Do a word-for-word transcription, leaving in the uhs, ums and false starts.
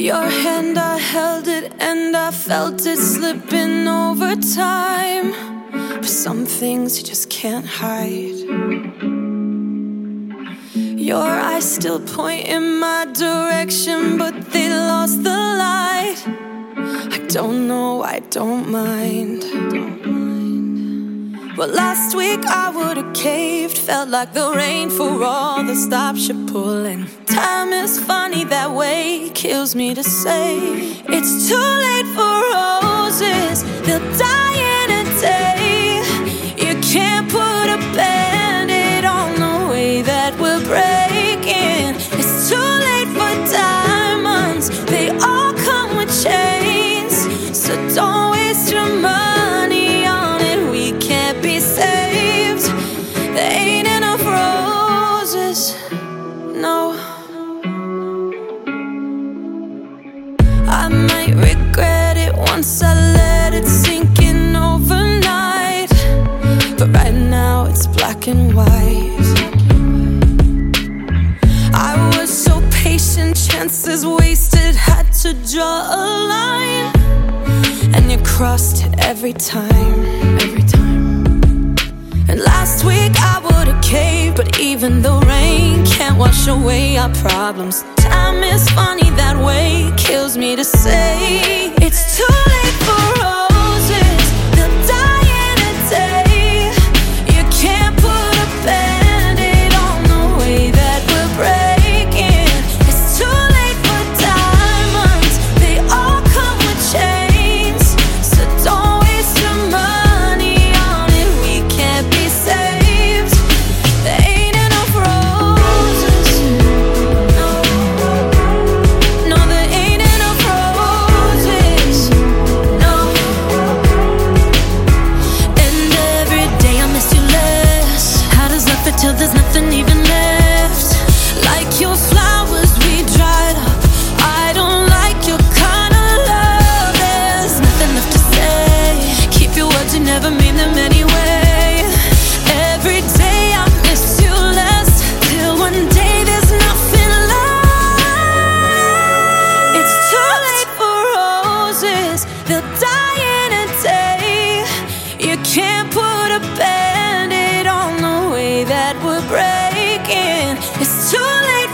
Your hand, I held it and I felt it slipping over time. But some things you just can't hide. Your eyes still point in my direction, but they lost the light. I don't know, I don't mind. Well, last week I would've caved. Felt like the rain for all the stops you're pulling. Time is funny that way, kills me to say. It's too late for roses, they'll die in a day. You can't put a band-aid on the way that we're breaking. It's too late for diamonds, they all come with chains. So don't waste your money on it, we can't be saved. There ain't enough roses, no. I might regret it once I let it sink in overnight, but right now it's black and white. I was so patient, chances wasted, had to draw a line. And you crossed it every time, every time. And last week I would've caved, but even the rain can't wash away our problems. Time is funny that way, kills me to say. It's too late for roses, they'll die in a day. You can't put a band-aid on the way that we're breaking. It's too late for diamonds, they all come with chains. So don't waste your money on it, we can't be saved. There ain't enough roses, no. No, there ain't enough roses, no. And every day I miss you less. How does that feel till there's nothing even left? Like your flowers, we dried up. I don't like your kind of love. There's nothing left to say. Keep your words, you never mean them anyway. Every day I miss you less, till one day there's nothing left. It's too late for roses, they'll die in a day. You can't put a band-aid on the way that we're breaking. It's too late